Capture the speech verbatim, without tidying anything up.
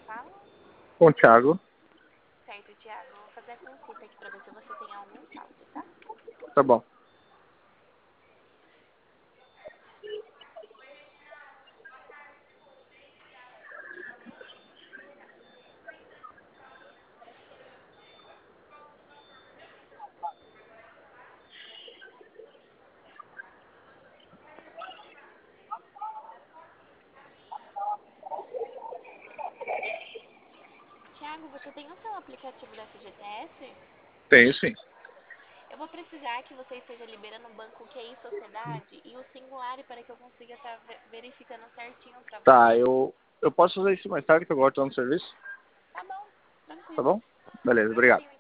fala? Com o Thiago. Certo, Thiago. Eu vou fazer a consulta aqui pra ver se você tem algum saldo, tá? Tá bom. Thiago, você tem o seu aplicativo da F G T S? Tenho sim. Eu vou precisar que você esteja liberando o banco Q I Sociedade e o Singular para que eu consiga estar verificando certinho pra Tá, você. eu, eu posso fazer isso mais tarde, que agora tô no serviço. Tá bom, Tá tranquilo. bom? Beleza, obrigado. Sim.